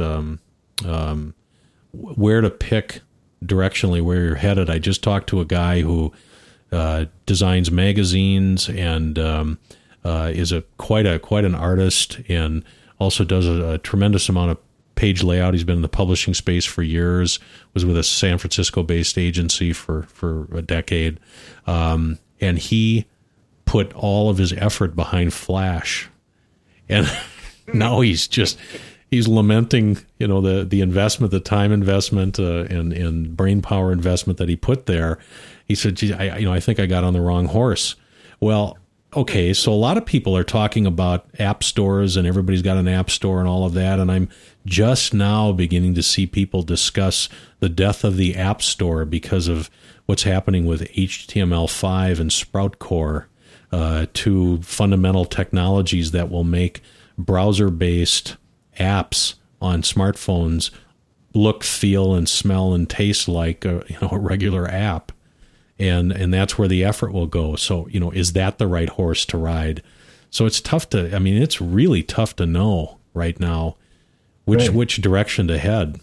where to pick directionally where you're headed. I just talked to a guy who designs magazines and is quite an artist, and also does a tremendous amount of page layout. He's been in the publishing space for years, was with a San Francisco-based agency for a decade, and he put all of his effort behind Flash, and now he's lamenting, the investment, the time investment, and brain power investment that he put there. He said, "Gee, I think I got on the wrong horse." Well, okay, so a lot of people are talking about app stores, and everybody's got an app store and all of that, and I'm just now beginning to see people discuss the death of the app store because of what's happening with HTML5 and Sprout Core, two fundamental technologies that will make browser-based apps on smartphones look, feel, and smell and taste like a regular app. And that's where the effort will go. So, is that the right horse to ride? So it's tough it's really tough to know right now which direction to head.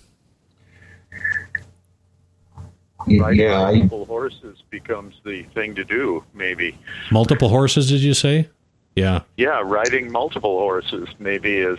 Riding multiple horses becomes the thing to do, maybe. Multiple horses, did you say? Yeah. Yeah, riding multiple horses maybe is,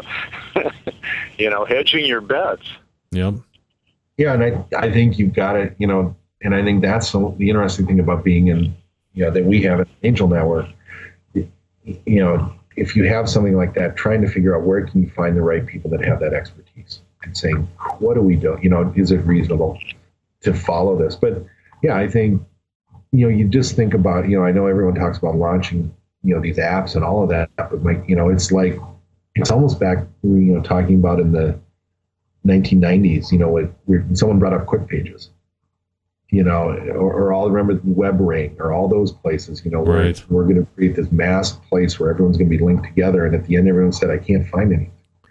hedging your bets. Yep. Yeah, and I think you've got it, and I think that's the interesting thing about being in, that we have an Angel Network. If you have something like that, trying to figure out where can you find the right people that have that expertise and saying, what do we do? is it reasonable to follow this? But yeah, I think, you just think about, I know everyone talks about launching, these apps and all of that, but it's almost back, talking about in the 1990s, when someone brought up Quick Pages. Or I'll remember WebRing or all those places, where right. We're going to create this mass place where everyone's going to be linked together. And at the end, everyone said, I can't find anything.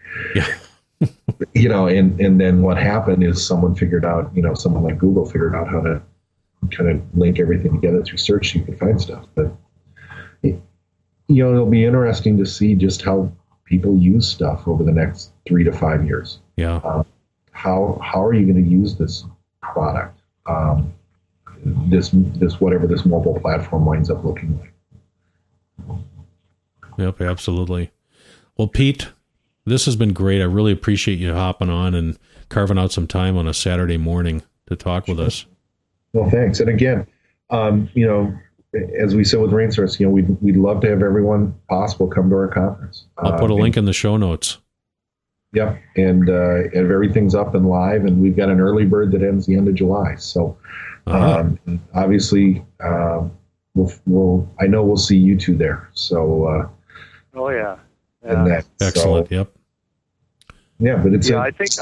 Yeah. And then what happened is someone figured out, someone like Google figured out how to kind of link everything together through search so you can find stuff. But, it'll be interesting to see just how people use stuff over the next 3 to 5 years. Yeah. How are you going to use this product? This whatever this mobile platform winds up looking like. Yep, absolutely. Well, Pete, this has been great. I really appreciate you hopping on and carving out some time on a Saturday morning to talk with us. Well, thanks. And again, as we said with Rainsource, we'd love to have everyone possible come to our conference. I'll put a link in the show notes. Yep. And everything's up and live, and we've got an early bird that ends the end of July. So obviously, I know we'll see you two there. So, oh yeah. Excellent. So, yep. Yeah, but it's. Yeah, I think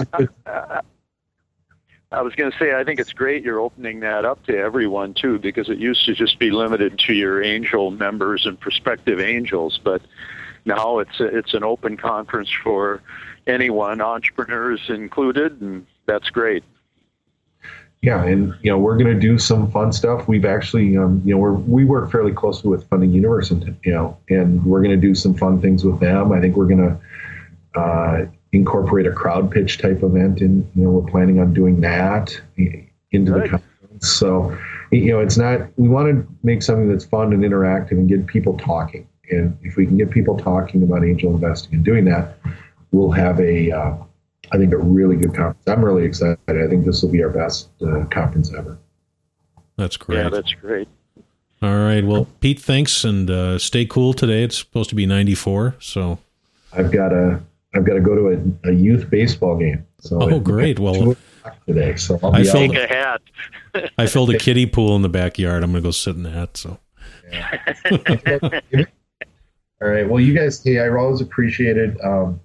I was going to say I think it's great you're opening that up to everyone too, because it used to just be limited to your angel members and prospective angels, but now it's an open conference for anyone, entrepreneurs included, and that's great. Yeah, and we're going to do some fun stuff. We've actually, we work fairly closely with Funding Universe, and we're going to do some fun things with them. I think we're going to incorporate a crowd pitch type event, and we're planning on doing that into the conference. So, it's not. We want to make something that's fun and interactive and get people talking. And if we can get people talking about angel investing and doing that, we'll have I think a really good conference. I'm really excited. I think this will be our best conference ever. That's great. Yeah, that's great. All right. Well, Pete, thanks, and stay cool today. It's supposed to be 94, so I've got to go to a youth baseball game. So great. Well, today, so Take a hat. I filled a kiddie pool in the backyard. I'm going to go sit in that. So. Yeah. All right. Well, you guys, I always appreciate it,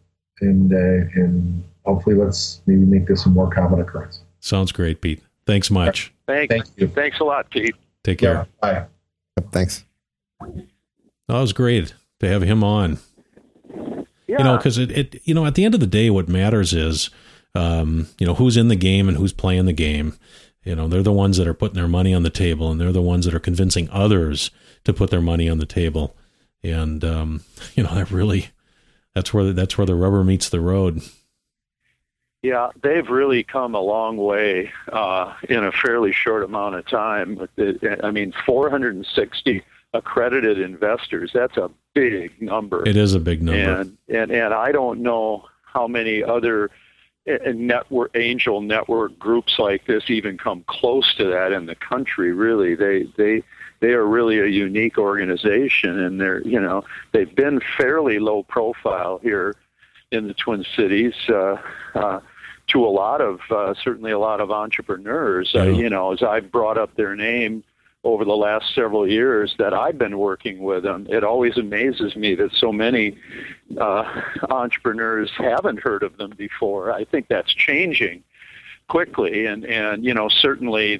and hopefully let's maybe make this a more common occurrence. Sounds great, Pete. Thanks much. Thank you. Thanks a lot, Pete. Take care. Yeah, bye. Thanks. That was great to have him on. Yeah. Because it at the end of the day, what matters is, who's in the game and who's playing the game. They're the ones that are putting their money on the table, and they're the ones that are convincing others to put their money on the table. And, that's where the rubber meets the road. Yeah, they've really come a long way in a fairly short amount of time. 460 accredited investors, that's a big number. It is a big number. And I don't know how many other angel network groups like this even come close to that in the country, really. They are really a unique organization, and they've been fairly low profile here in the Twin Cities to a lot of certainly a lot of entrepreneurs. Yeah. As I've brought up their name over the last several years that I've been working with them, it always amazes me that so many entrepreneurs haven't heard of them before. I think that's changing quickly, and certainly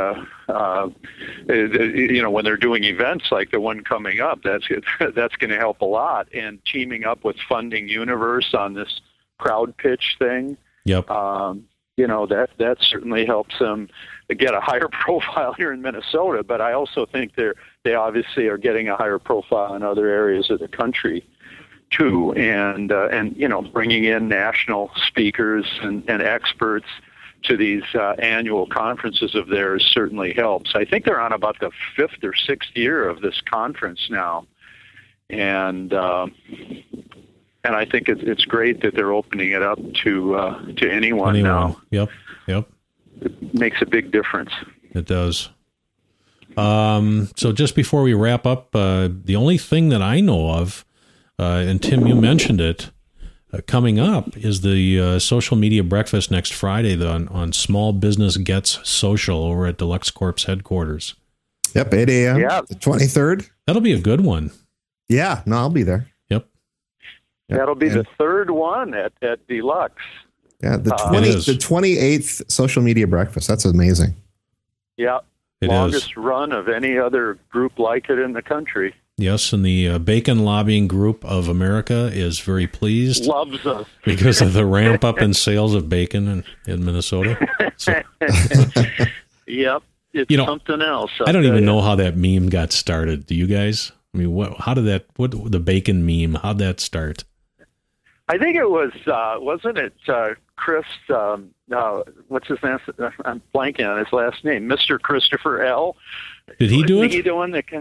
when they're doing events like the one coming up, that's going to help a lot. And teaming up with Funding Universe on this crowd pitch thing, yep. That certainly helps them get a higher profile here in Minnesota. But I also think they obviously are getting a higher profile in other areas of the country too, and bringing in national speakers and experts to these annual conferences of theirs certainly helps. I think they're on about the 5th or 6th year of this conference now, and I think it's great that they're opening it up to anyone now. Yep. It makes a big difference. It does. So just before we wrap up, the only thing that I know of, and Tim, you mentioned it, coming up is the social media breakfast next Friday on Small Business Gets Social over at Deluxe Corp's headquarters. Yep, 8 a.m. Yeah. The 23rd. That'll be a good one. Yeah, no, I'll be there. Yep. That'll be the third one at Deluxe. Yeah, the 28th social media breakfast. That's amazing. Yeah, longest run of any other group like it in the country. Yes, and the Bacon Lobbying Group of America is very pleased. Loves us. Because of the ramp up in sales of bacon in Minnesota. So. Yep, it's something else. I don't even know how that meme got started. Do you guys? I mean, what the bacon meme, how'd that start? I think it was, wasn't it Chris, what's his name? I'm blanking on his last name, Mr. Christopher L. Did he do it? He the one that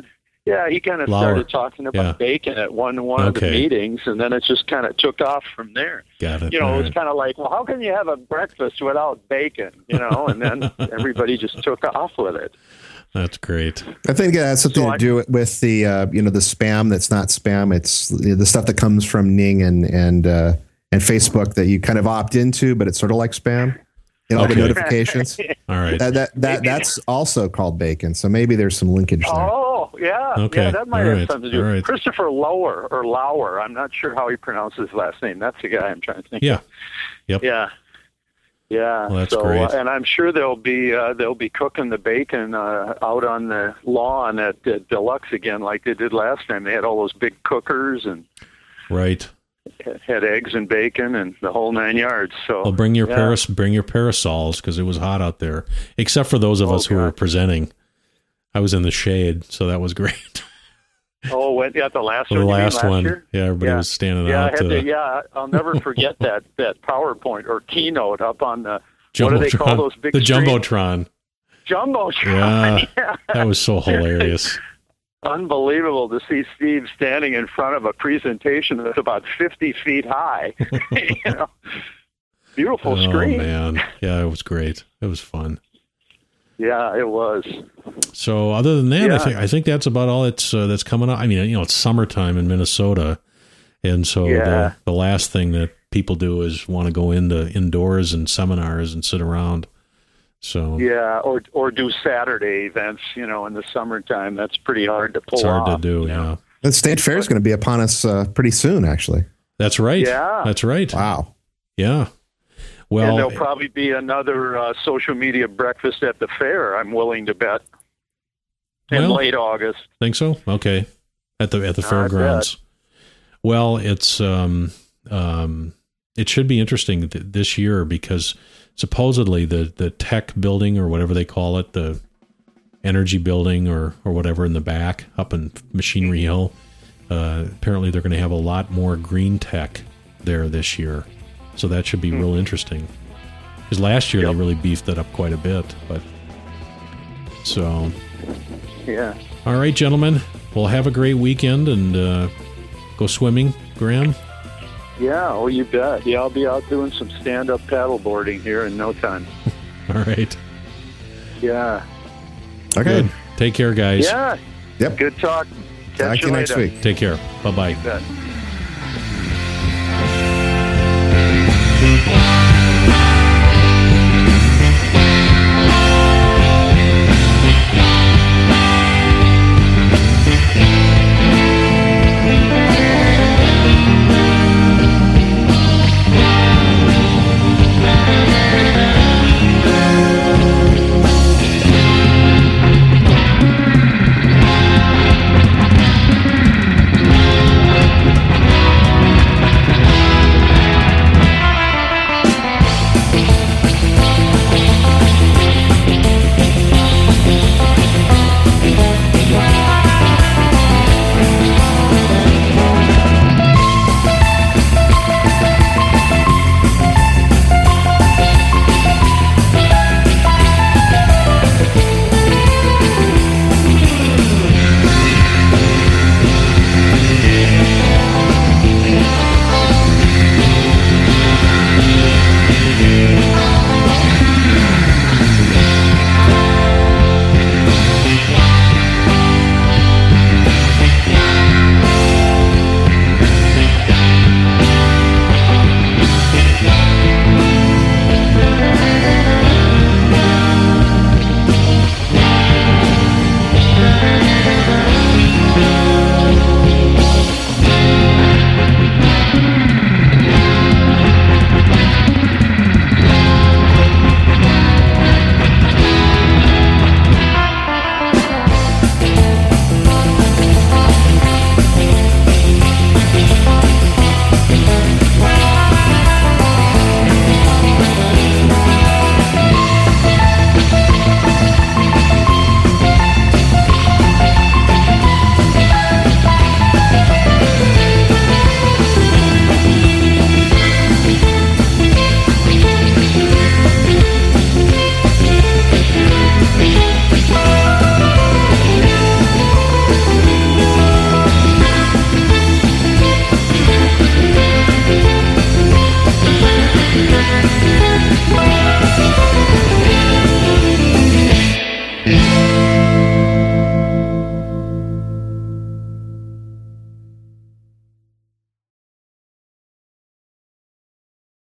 Yeah, he kind of started talking about bacon at one of the meetings, and then it just kind of took off from there. Got it. You know, it was kind of like, well, how can you have a breakfast without bacon? You know, and then everybody just took off with it. That's great. I think it has something to do with the the spam that's not spam. It's the stuff that comes from Ning and Facebook that you kind of opt into, but it's sort of like spam. All the notifications. All right. That's also called bacon. So maybe there's some linkage there. Oh, yeah. Okay. Yeah, that might have something to do. Right. Christopher Lauer. I'm not sure how he pronounces his last name. That's the guy I'm trying to think. Yeah. Of. Yep. Yeah. Yeah. Well, that's great. And I'm sure they'll be cooking the bacon out on the lawn at Deluxe again, like they did last time. They had all those big cookers and right. Had eggs and bacon and the whole 9 yards. So well, bring your parasols because it was hot out there. Except for those of us who were presenting, I was in the shade, so that was great. Oh, the last one. The last one. Year? Yeah, everybody was standing out. I'll never forget that PowerPoint or keynote up on the what do they call those big the screens? Jumbotron. Jumbotron. Yeah, that was so hilarious. Unbelievable to see Steve standing in front of a presentation that's about 50 feet high. Beautiful screen. Oh, man. Yeah, it was great. It was fun. Yeah, it was. So other than that, I think that's about all that's coming up. I mean, it's summertime in Minnesota. And so the last thing that people do is want to go into indoors and seminars and sit around. So yeah, or do Saturday events, in the summertime. That's pretty hard to pull off. It's hard to do, yeah. The state fair is going to be upon us pretty soon, actually. That's right. Yeah. That's right. Wow. Yeah. Well, and there'll probably be another social media breakfast at the fair, I'm willing to bet, in late August. Think so? Okay. At the fairgrounds. Well, it's it should be interesting this year because supposedly the tech building or whatever they call it, the energy building or whatever in the back up in Machinery Hill, apparently they're going to have a lot more green tech there this year. So that should be real interesting. Because last year they really beefed it up quite a bit. But so, yeah. All right, gentlemen. Well, have a great weekend and go swimming, Graham. Yeah, oh, you bet. Yeah, I'll be out doing some stand-up paddleboarding here in no time. All right. Yeah. Okay. Good. Take care, guys. Yeah. Yep. Good talk. Talk to you next week. Take care. Bye-bye. You bet.